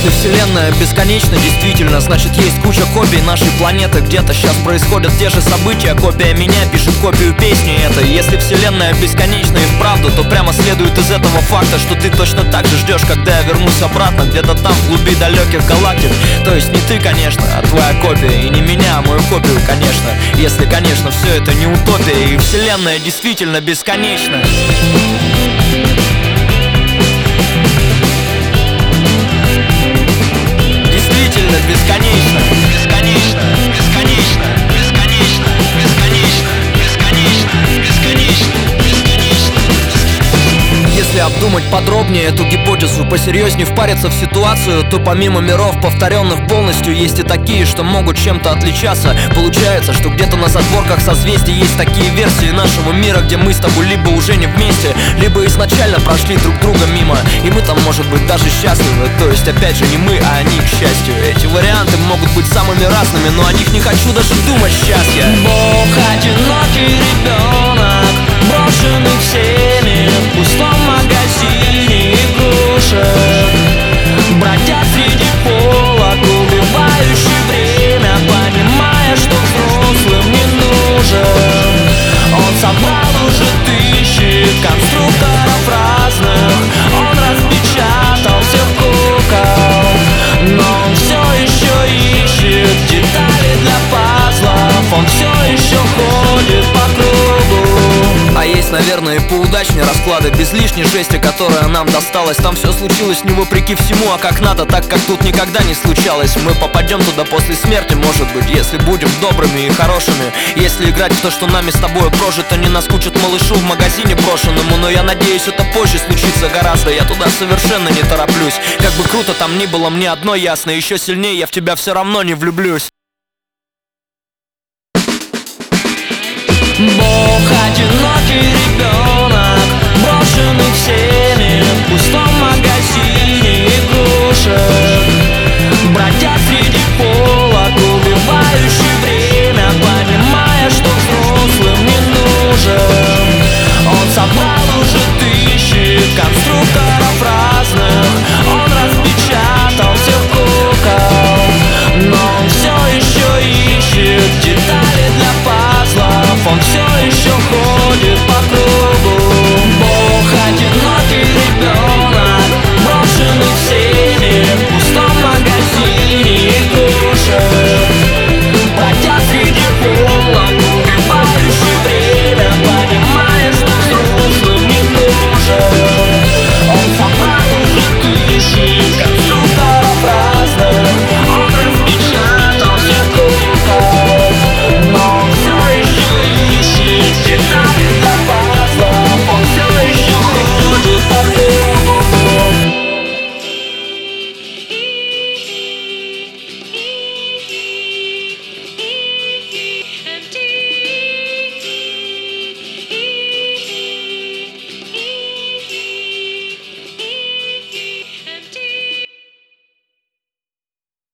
Если вселенная бесконечна, действительно, значит есть куча копий нашей планеты. Где-то сейчас происходят те же события. Копия меня пишет копию песни этой. Если вселенная бесконечна и вправду, то прямо следует из этого факта, что ты точно так же ждешь, когда я вернусь обратно, где-то там, в глуби далеких галактик. То есть не ты, конечно, а твоя копия. И не меня, а мою копию, конечно. Если, конечно, все это не утопия, и вселенная действительно бесконечна. Действительно бесконечно. Бесконечно, бесконечно, бесконечно, бесконечно, бесконечно, бесконечно, бесконечно. Если обдумать подробнее эту гипотезу, посерьезнее впариться в ситуацию, то помимо миров, повторенных полностью, есть и такие, что могут чем-то отличаться. Получается, что где-то на задворках созвездий есть такие версии нашего мира, где мы с тобой либо уже не вместе, либо изначально прошли друг друга мимо, и мы там, может быть, даже счастливы. То есть, опять же, не мы, а они, к счастью. Эти варианты могут быть самыми разными, но о них не хочу даже думать сейчас я. Бог одинокий ребенок, брошенный всеми в пустом магазине игрушек, бродят среди полок, убивающий время, понимая, что взрослым не нужен. Он собрал уже тысячи конструкторов разных, он распечатал всех кукол, но он все еще ищет детали для пазлов, он все еще ходит по кругу. А есть, наверное, и поудачнее расклады, без лишней жести, которая нам досталась. Там все случилось не вопреки всему, а как надо, так как тут никогда не случалось. Мы попадем туда после смерти, может быть, если будем добрыми и хорошими. Если играть в то, что нами с тобой прожито, не наскучит малышу в магазине брошенному. Но я надеюсь, это позже случится гораздо, я туда совершенно не тороплюсь. Как бы круто там ни было, мне одно ясно: еще сильнее я в тебя все равно не влюблюсь. Бог одинокий ребенок, брошенный всеми в пустом магазине игрушек, бродят среди полок, убивающий время, понимая, что взрослым не нужен. Он собрал уже тысячи конструкторов